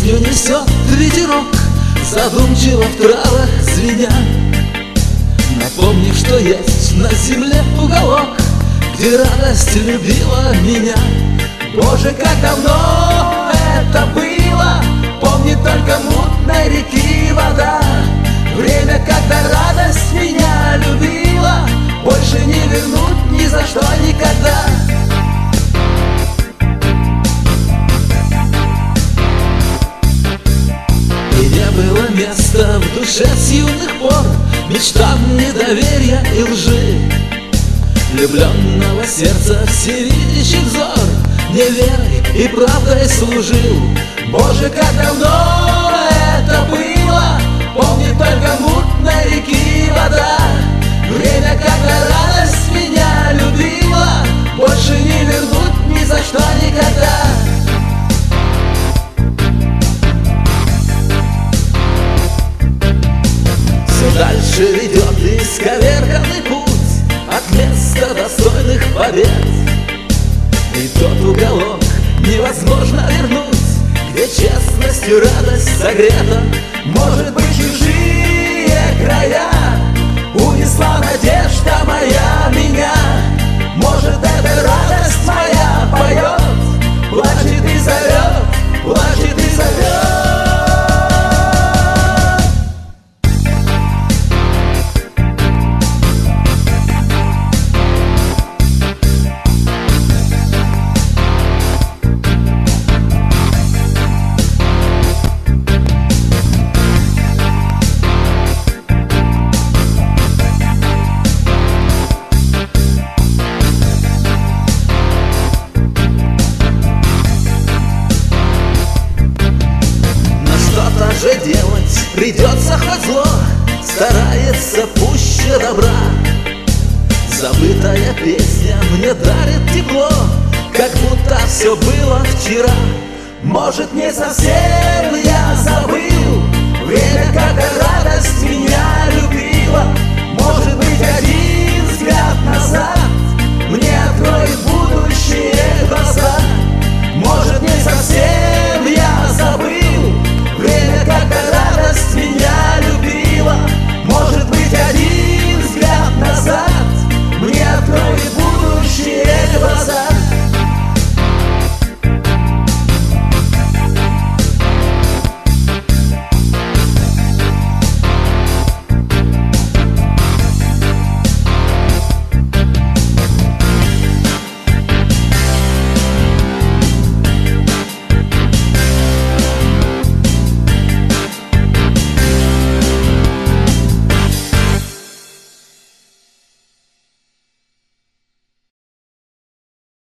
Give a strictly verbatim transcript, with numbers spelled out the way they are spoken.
Осенью несет ветерок, задумчиво в травах звеня, напомнив, что есть на земле уголок, где радость любила меня. Боже, как давно это было, помнит только мутной реки вода. Время, когда радость меня любила, больше не вернуть ни за что никогда. И не было места в душе с юных пор мечтам недоверия и лжи, влюбленного сердца всевидящий взор мне верой и правдой служил. Боже, как давно это было, помнит только мутной реки вода. Время, когда радость меня любила, больше не вернуть ни за что никогда. Все дальше ведет исковерканный путь от места достойных побед. И тот уголок невозможно вернуть, где честностью радость согрета. Может быть, чужие края унесла надежда моя меня. Может, эта радость моя поет, плачет и зовет, плачет и зовет. Же делать придется хоть зло, старается пуще добра. Забытая песня мне дарит тепло, как будто все было вчера. Может, не совсем